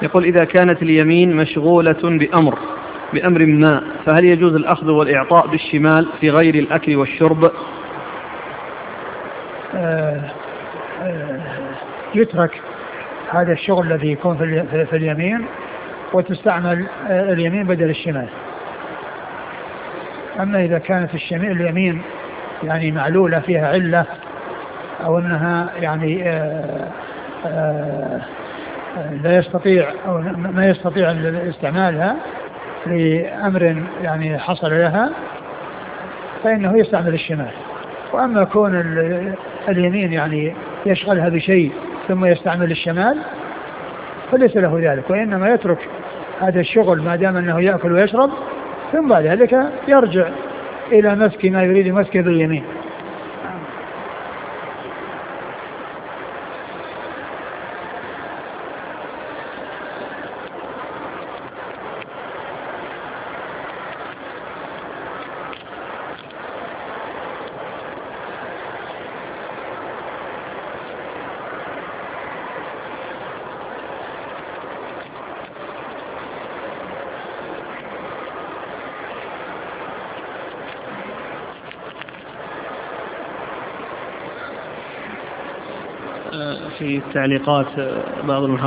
يقول إذا كانت اليمين مشغولة بأمر ما، فهل يجوز الأخذ والإعطاء بالشمال في غير الأكل والشرب؟ يترك هذا الشغل الذي يكون في اليمين وتستعمل اليمين بدل الشمال. أما إذا كانت اليمين يعني معلولة فيها علة أو أنها يعني لا يستطيع أو ما يستطيع استعمالها لأمر يعني حصل لها، فإنه يستعمل الشمال. وأما كون اليمين يعني يشغلها بشيء ثم يستعمل الشمال فليس له ذلك، وإنما يترك هذا الشغل ما دام أنه يأكل ويشرب، ثم بعد ذلك يرجع إلى مسك ما يريد مسكه باليمين. في التعليقات بعض